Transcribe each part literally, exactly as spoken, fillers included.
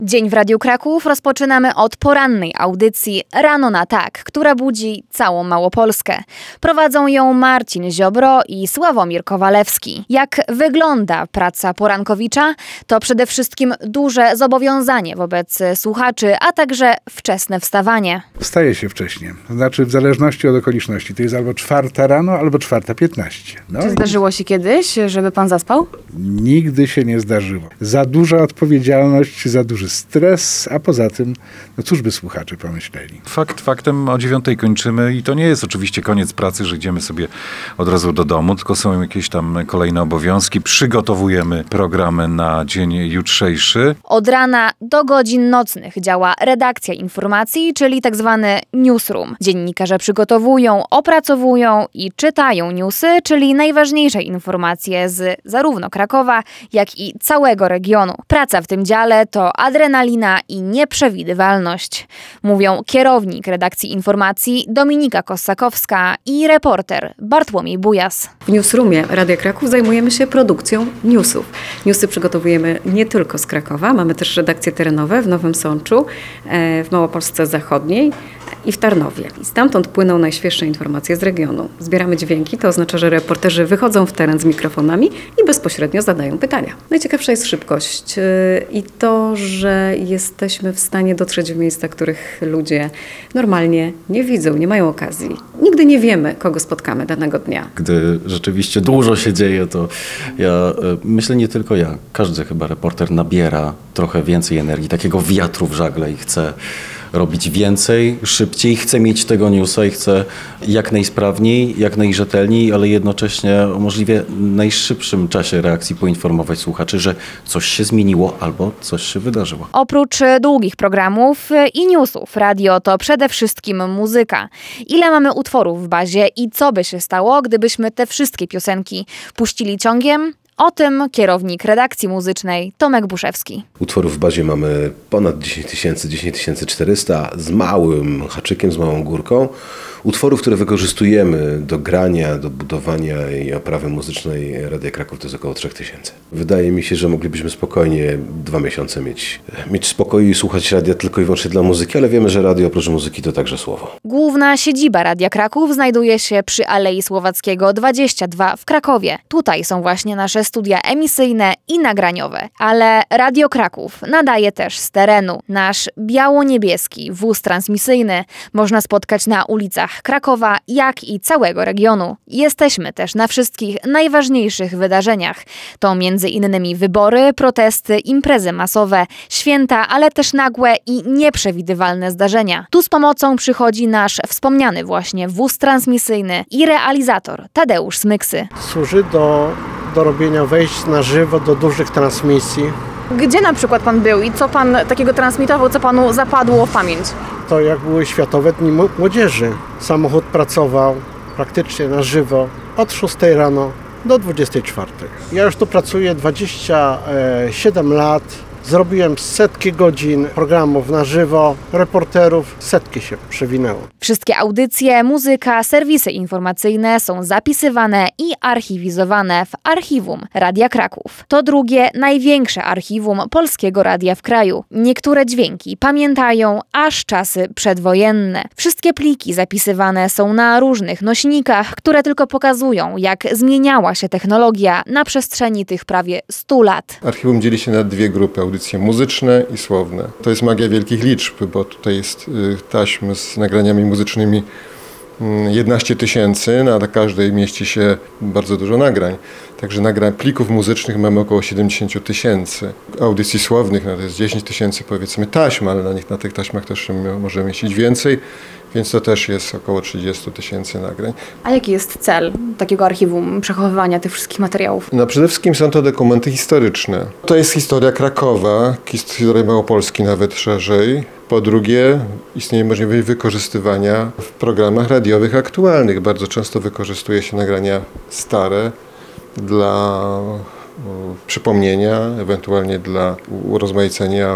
Dzień w Radiu Kraków rozpoczynamy od porannej audycji Rano na tak, która budzi całą Małopolskę. Prowadzą ją Marcin Ziobro i Sławomir Kowalewski. Jak wygląda praca porankowicza? To przede wszystkim duże zobowiązanie wobec słuchaczy, a także wczesne wstawanie. Wstaje się wcześnie, to znaczy w zależności od okoliczności. To jest albo czwarta rano, albo czwarta piętnaście. No Czy zdarzyło się kiedyś, żeby pan zaspał? Nigdy się nie zdarzyło. Za duża odpowiedzialność, za duży stres, a poza tym, no cóż by słuchacze pomyśleli. Fakt faktem, o dziewiątej kończymy i to nie jest oczywiście koniec pracy, że idziemy sobie od razu do domu, tylko są jakieś tam kolejne obowiązki. Przygotowujemy programy na dzień jutrzejszy. Od rana do godzin nocnych działa redakcja informacji, czyli tak zwany newsroom. Dziennikarze przygotowują, opracowują i czytają newsy, czyli najważniejsze informacje z zarówno Krakowa, jak i całego regionu. Praca w tym dziale to adrenalina i nieprzewidywalność. Mówią kierownik redakcji informacji Dominika Kossakowska i reporter Bartłomiej Bujas. W Newsroomie Radia Kraków zajmujemy się produkcją newsów. Newsy przygotowujemy nie tylko z Krakowa, mamy też redakcje terenowe w Nowym Sączu, w Małopolsce Zachodniej i w Tarnowie. I stamtąd płyną najświeższe informacje z regionu. Zbieramy dźwięki, to oznacza, że reporterzy wychodzą w teren z mikrofonami i bezpośrednio zadają pytania. Najciekawsza jest szybkość i to, że jesteśmy w stanie dotrzeć w miejsca, których ludzie normalnie nie widzą, nie mają okazji. Nigdy nie wiemy, kogo spotkamy danego dnia. Gdy rzeczywiście dużo się dzieje, to ja myślę, nie tylko ja, każdy chyba reporter nabiera trochę więcej energii, takiego wiatru w żagle i chce robić więcej, szybciej, chce mieć tego newsa i chce jak najsprawniej, jak najrzetelniej, ale jednocześnie o możliwie najszybszym czasie reakcji poinformować słuchaczy, że coś się zmieniło albo coś się wydarzyło. Oprócz długich programów i newsów, radio to przede wszystkim muzyka. Ile mamy utworów w bazie i co by się stało, gdybyśmy te wszystkie piosenki puścili ciągiem? O tym kierownik redakcji muzycznej Tomek Buszewski. Utworów w bazie mamy ponad dziesięć tysięcy, dziesięć tysięcy czterysta z małym haczykiem, z małą górką. Utworów, które wykorzystujemy do grania, do budowania i oprawy muzycznej Radia Kraków, to jest około trzy tysiące. Wydaje mi się, że moglibyśmy spokojnie dwa miesiące mieć, mieć spokoju i słuchać radia tylko i wyłącznie dla muzyki, ale wiemy, że radio oprócz muzyki to także słowo. Główna siedziba Radia Kraków znajduje się przy Alei Słowackiego dwadzieścia dwa w Krakowie. Tutaj są właśnie nasze studia emisyjne i nagraniowe. Ale Radio Kraków nadaje też z terenu. Nasz biało-niebieski wóz transmisyjny można spotkać na ulicach Krakowa, jak i całego regionu. Jesteśmy też na wszystkich najważniejszych wydarzeniach. To między innymi wybory, protesty, imprezy masowe, święta, ale też nagłe i nieprzewidywalne zdarzenia. Tu z pomocą przychodzi nasz wspomniany właśnie wóz transmisyjny i realizator Tadeusz Smyksy. Służy do, do robienia wejść na żywo do dużych transmisji. Gdzie na przykład pan był i co pan takiego transmitował, co panu zapadło w pamięć? To jak były Światowe Dni Młodzieży. Samochód pracował praktycznie na żywo od szóstej rano do dwudziestej czwartej. Ja już tu pracuję dwadzieścia siedem lat. Zrobiłem setki godzin programów na żywo, reporterów, setki się przewinęło. Wszystkie audycje, muzyka, serwisy informacyjne są zapisywane i archiwizowane w archiwum Radia Kraków. To drugie, największe archiwum polskiego radia w kraju. Niektóre dźwięki pamiętają aż czasy przedwojenne. Wszystkie pliki zapisywane są na różnych nośnikach, które tylko pokazują, jak zmieniała się technologia na przestrzeni tych prawie stu lat. Archiwum dzieli się na dwie grupy. Audycje muzyczne i słowne. To jest magia wielkich liczb, bo tutaj jest taśmy z nagraniami muzycznymi jedenaście tysięcy, na każdej mieści się bardzo dużo nagrań. Także nagrań plików muzycznych mamy około siedemdziesiąt tysięcy. Audycji słownych no to jest dziesięć tysięcy powiedzmy taśm, ale na nich na tych taśmach też możemy mieścić więcej, więc to też jest około trzydzieści tysięcy nagrań. A jaki jest cel takiego archiwum, przechowywania tych wszystkich materiałów? No przede wszystkim są to dokumenty historyczne. To jest historia Krakowa, historia Małopolski nawet szerzej. Po drugie, istnieje możliwość wykorzystywania w programach radiowych aktualnych. Bardzo często wykorzystuje się nagrania stare dla przypomnienia, ewentualnie dla urozmaicenia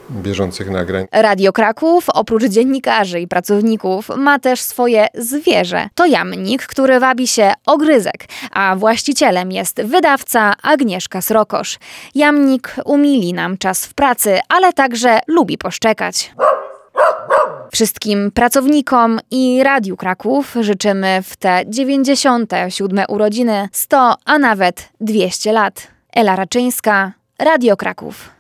bieżących nagrań. Radio Kraków oprócz dziennikarzy i pracowników ma też swoje zwierzę. To jamnik, który wabi się ogryzek, a właścicielem jest wydawca Agnieszka Srokosz. Jamnik umili nam czas w pracy, ale także lubi poszczekać. Wszystkim pracownikom i Radiu Kraków życzymy w te dziewięćdziesiąte siódme urodziny sto, a nawet dwieście lat. Ela Raczyńska, Radio Kraków.